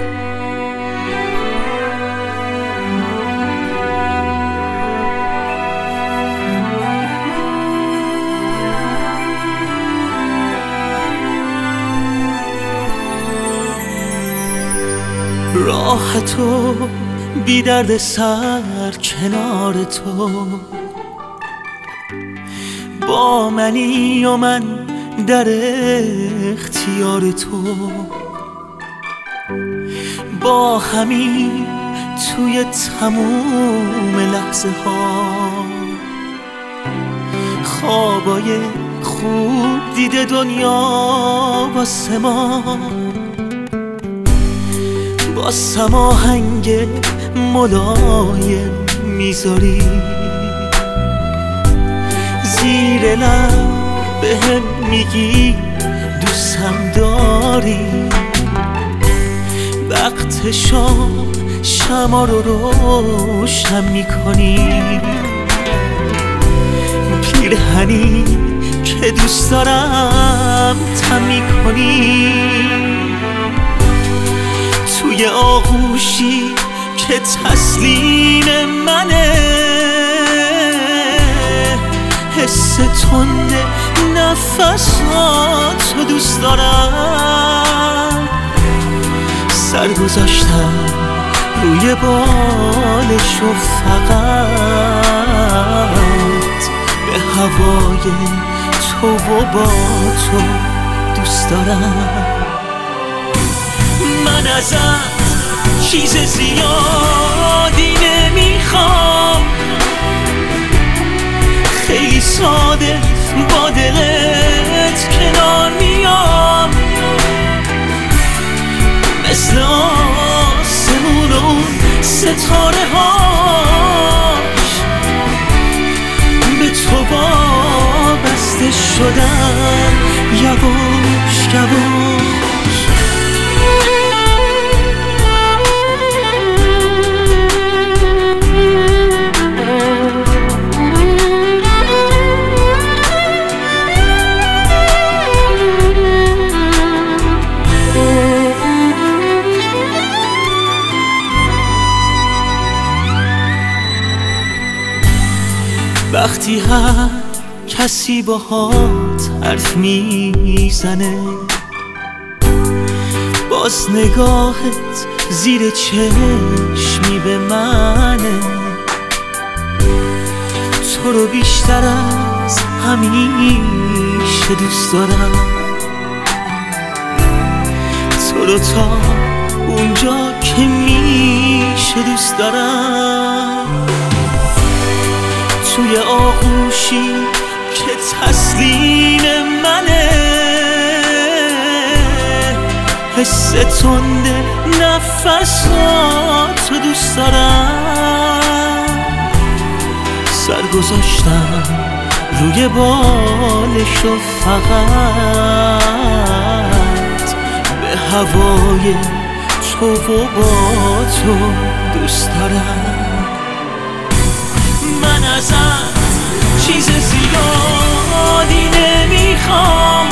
راه تو بی درد سر کنار تو، با منی و من در اختیار تو، با همین توی تموم لحظه ها، خوابای خوب دیده دنیا واسه ما، با سماهنگ ملایم میذاری، زیر لب بهم میگی دوستم داری، وقت شام شمع رو روشن میکنی، پیرهنی که دوست دارم تن میکنی، توی آغوشی که تسلیم منه، حس تند نفساتو دوست دارم، سر گذاشتم روی بالش و فقط به هوای تو و با تو دوست دارم. من ازت چیز زیادی نمیخوام، خیلی ساده با دلت کنار میام، مثل آسمون و ستاره هاش به تو وابسته شدم، یواش یواش. وقتی هر کسی باهات حرف میزنه، باز نگاهت زیر چشمی به منه، تو رو بیشتر از همیشه دوست دارم، تو رو تا اونجا که میشه دوست دارم، توی آغوشی که تسلیم منه، حس تند نفساتو دوست دارم، سر گذاشتم روی بالش و فقط به هوای تو و با تو دوست دارم. من ازت چیز زیادی نمیخوام،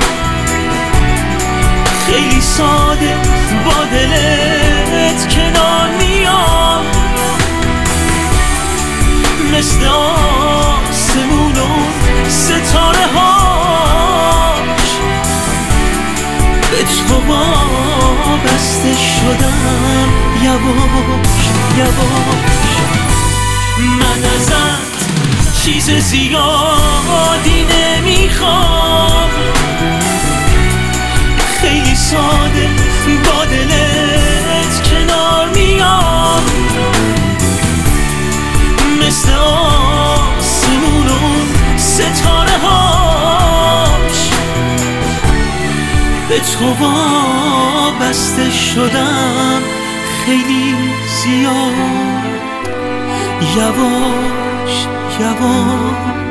خیلی ساده با دلت کنار میام، مثل آسمون و ستاره هاش به تو وابسته شدم، یواش یواش. من ازت چیز زیادی نمیخوام، خیلی ساده با دلت کنار میام، مثل آسمون و ستاره هاش به تو وابسته شدم، خیلی زیاد، یواش یواش.